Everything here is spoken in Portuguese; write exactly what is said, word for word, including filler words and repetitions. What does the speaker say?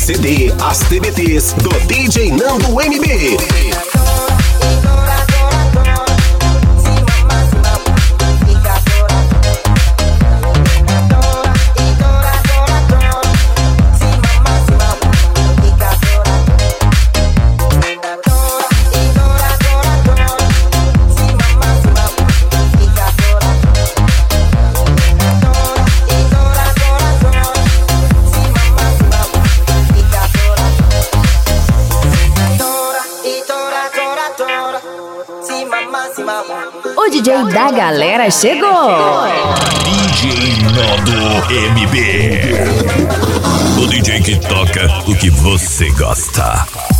C D As T B Ts do D J Nando M B. O D J da galera chegou! D J Nando M B. O D J que toca o que você gosta.